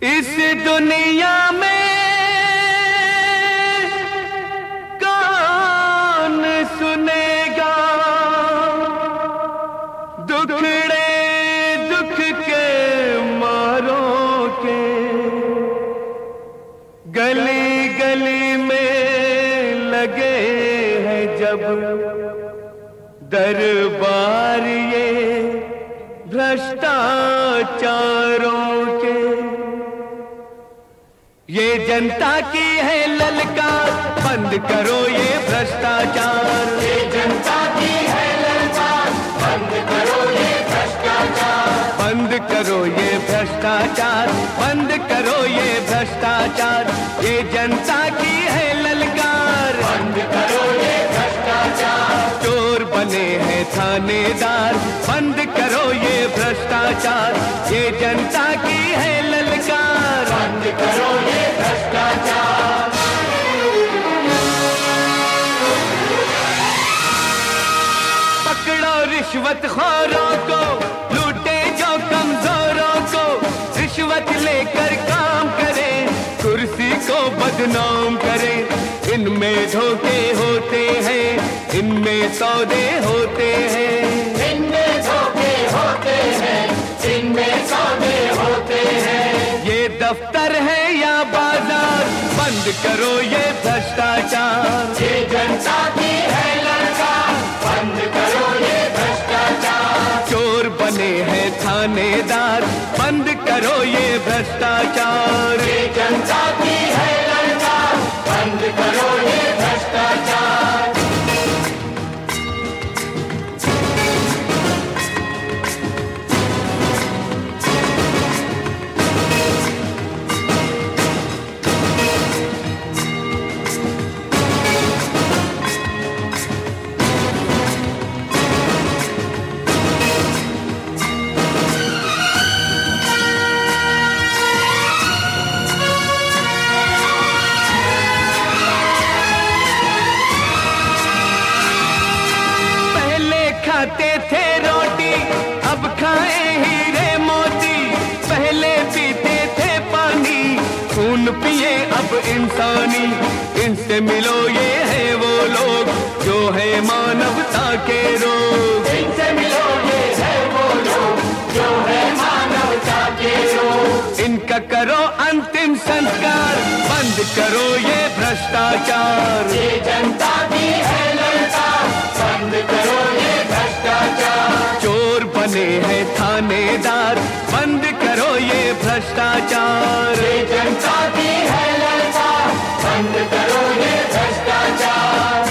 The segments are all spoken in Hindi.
इस दुनिया में कौन सुनेगा दुखड़े दुख के मारों के। गली गली में लगे हैं जब दरबार ये भ्रष्टाचारों के। ये जनता की है ललकार, बंद करो ये भ्रष्टाचार। ये जनता की है ललकार, बंद करो ये भ्रष्टाचार। बंद करो ये भ्रष्टाचार, बंद करो ये भ्रष्टाचार। ये जनता की है ललकार, बंद करो ये भ्रष्टाचार। चोर बने हैं थानेदार, बंद करो ये भ्रष्टाचार। ये जनता की है ललकार, बंद करो ये भ्रष्टाचार। पकड़ो रिश्वतखोरों को, लूटे जो कमजोरों को। रिश्वत लेकर काम करे, कुर्सी को बदनाम करे। इनमें धोखे होते हैं, इनमें सौदे होते हैं। इनमें धोखे होते हैं, इनमें सौदे होते हैं। ये दफ्तर है या बाजार, बंद करो ये भ्रष्टाचार। ये जनता की है ललकार, बंद करो ये भ्रष्टाचार। चोर बने हैं थानेदार, बंद करो ये भ्रष्टाचार। ये जनता की है ललकार, बंद करो ये भ्रष्टाचार। खाते थे रोटी, अब खाए हीरे मोती। पहले पीते थे पानी, खून पिए अब इंसानी। इनसे मिलो ये है वो लोग जो है मानवता के रोग। इनसे मिलो ये है वो लोग जो है मानवता के रोग। इनका करो अंतिम संस्कार, बंद करो ये भ्रष्टाचार। ये जनता की है ललकार, बंद करो ये भ्रष्टाचार। चोर बने हैं थानेदार, बंद करो ये भ्रष्टाचार। ये जनता की है ललकार, बंद करो ये भ्रष्टाचार।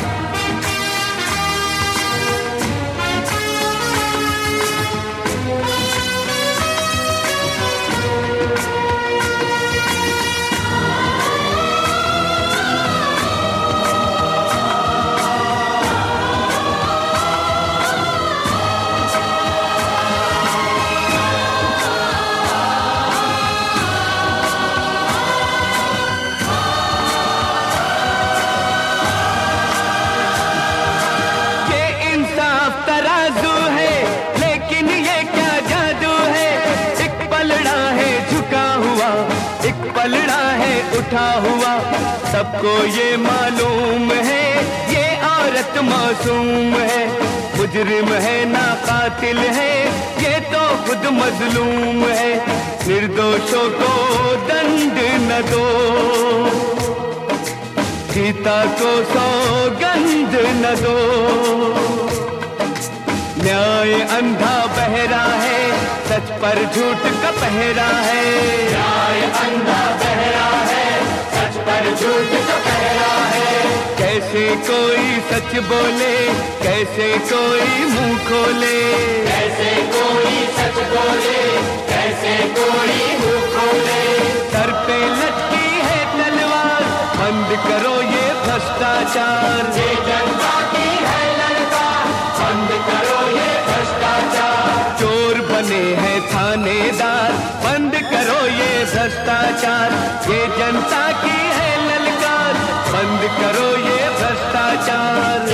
पलड़ा है उठा हुआ, सबको ये मालूम है ये औरत मासूम है। मुजरिम है ना कातिल है, ये तो खुद मजलूम है। निर्दोषों को दंड न दो, सीता को सौगंध न दो। न्याय अंधा बहरा है, सच पर झूठ का पहरा है। न्याय अंधा बहरा है, सच पर झूठ का पहरा है। कैसे कोई सच बोले, कैसे कोई मुंह खोले। कैसे कोई सच बोले, कैसे कोई मुंह खोले। सर पे लटकी है तलवार, बंद करो ये भ्रष्टाचार। ये जनता की है ललकार, बंद करो ये भ्रष्टाचार। चोर बने हैं थानेदार, बंद करो ये भ्रष्टाचार। ये जनता की है ललकार, बंद करो ये भ्रष्टाचार।